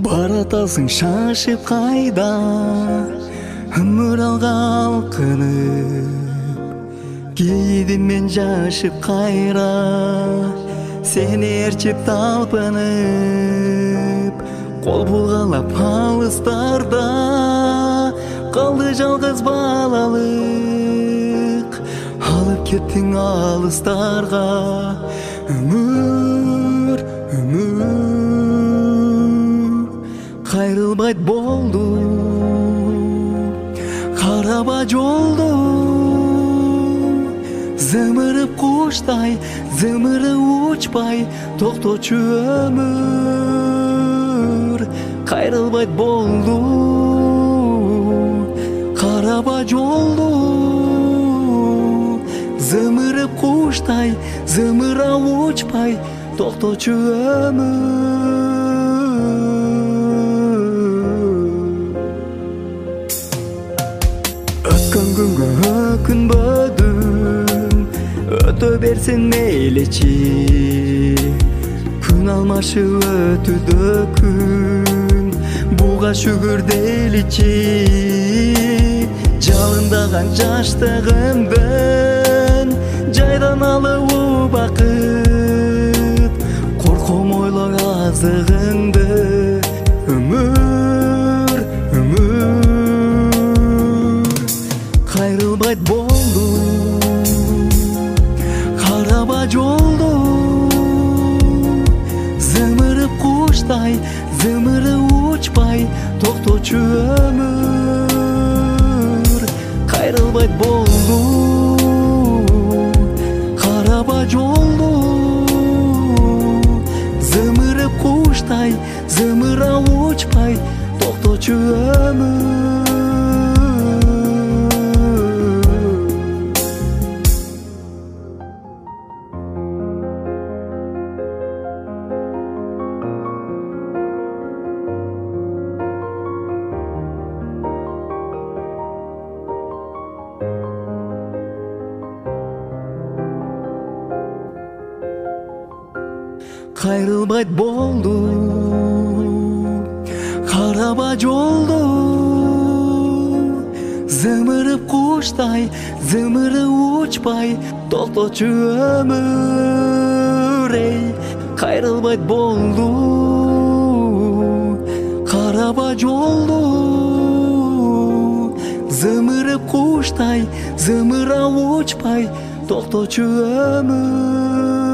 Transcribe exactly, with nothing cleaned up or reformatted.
Баратасың шашып қайда, ымыралға алқынып, кейдім мен жашып қайра, сені ерчіп талпынып, қол бұлғалап алыстарда, қалды жалғыз балалық, алып кеттің алыстарға, өмір, өмір. Қайрылбайт болды, қараба жолды, зымырып құштай, зымыры ұчпай, тоқточу өмір. Қайрылбайт болды, қараба жолды, зымырып құштай, зымыры ұчпай, тоқточу өмір. Өткен күнгі өкінбөдім, өте берсін мейлічі, күн алмашы өтуді күн, бұға шүгір дейлічі. Жалындаған жаштығымдың, жайдан алуы бақыт, қорқом ойлар азығыңды, өмір, өмір. Қайрылбайт болды, қараба жолды, зымырып құштай, зымыры ұчпай, тоқточу өмір. Қайрылбайт болды, қараба жолды, зымырып құштай, зымыры ұчпай, тоқточу өмір. Қайрылбайт болды, қараба жолды, зымырып құштай, зымыры ұчпай, тоқточу өмір. Қайрылбайт болды, қараба жолды, зымырып құштай, зымыры ұчпай, тоқточу өмір.